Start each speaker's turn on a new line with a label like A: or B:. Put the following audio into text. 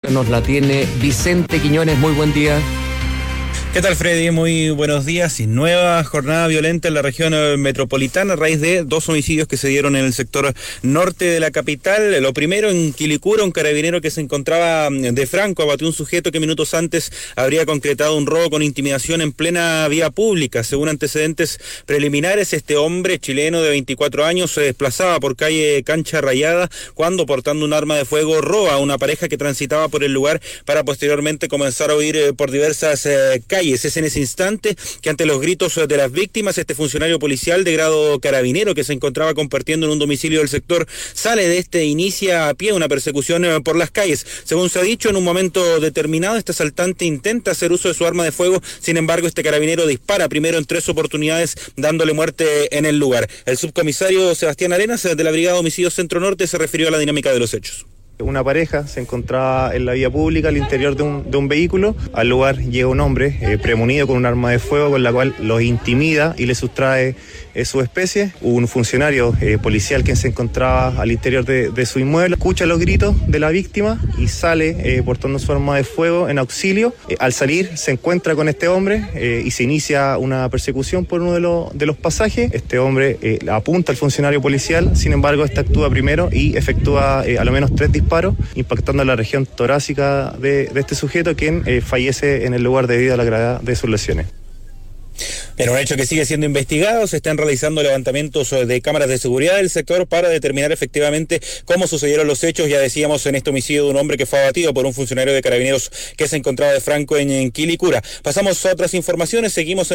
A: Nos la tiene Vicente Quiñones. Muy buen día.
B: ¿Qué tal, Freddy? Muy buenos días. Y nueva jornada violenta en la región metropolitana a raíz de 2 homicidios que se dieron en el sector norte de la capital. Lo primero en Quilicura, un carabinero que se encontraba de franco abatió un sujeto que minutos antes habría concretado un robo con intimidación en plena vía pública. Según antecedentes preliminares, este hombre chileno de 24 años se desplazaba por calle Cancha Rayada cuando, portando un arma de fuego, roba a una pareja que transitaba por el lugar para posteriormente comenzar a huir por diversas calles. Es en ese instante que, ante los gritos de las víctimas, este funcionario policial de grado carabinero que se encontraba compartiendo en un domicilio del sector sale de este e inicia a pie una persecución por las calles. Según se ha dicho, en un momento determinado este asaltante intenta hacer uso de su arma de fuego. Sin embargo, este carabinero dispara primero en 3 oportunidades, dándole muerte en el lugar. El subcomisario Sebastián Arenas, de la Brigada Homicidios Centro Norte, se refirió a la dinámica de los hechos.
C: Una pareja se encontraba en la vía pública al interior de un vehículo. Al lugar llega un hombre premunido con un arma de fuego con la cual los intimida y le sustrae su especie. Un funcionario policial que se encontraba al interior de su inmueble escucha los gritos de la víctima y sale portando su arma de fuego en auxilio. Al salir se encuentra con este hombre y se inicia una persecución por uno de los pasajes. Este hombre apunta al funcionario policial, sin embargo este actúa primero y efectúa a lo menos 3 disparos, impactando la región torácica de este sujeto, quien fallece en el lugar debido a la gravedad de sus lesiones.
B: Pero un hecho que sigue siendo investigado. Se están realizando levantamientos de cámaras de seguridad del sector para determinar efectivamente cómo sucedieron los hechos. Ya decíamos, en este homicidio de un hombre que fue abatido por un funcionario de carabineros que se encontraba de franco en Quilicura. Pasamos a otras informaciones, seguimos en